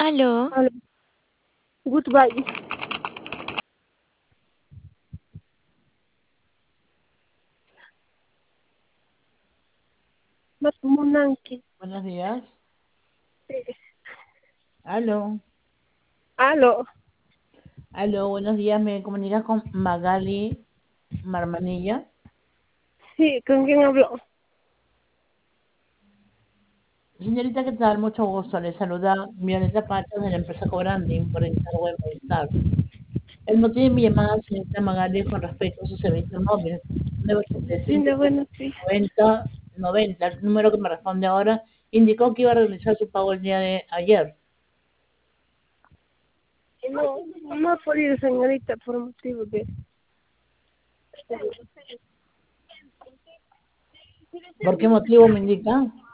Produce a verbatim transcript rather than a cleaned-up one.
Aló, Aló. Goodbye. Matumunanki. Buenos días. Eh, Aló. Aló. Aló, buenos días. ¿Me comunicas con Magali Marmanilla? Sí, ¿con quién habló? Señorita, ¿qué tal? Mucho gusto. Le saluda Violeta Pacha de la empresa Cobranding por encargo de Movistar. El motivo de mi llamada, señorita Magali, es con respecto a su servicio móvil. Sí, de nueve ochenta y cinco, buenos días. noventa, noventa. El número que me responde ahora indicó que iba a realizar su pago el día de ayer. No, no ha podido, señorita, por motivo de... ¿Por qué motivo me indica?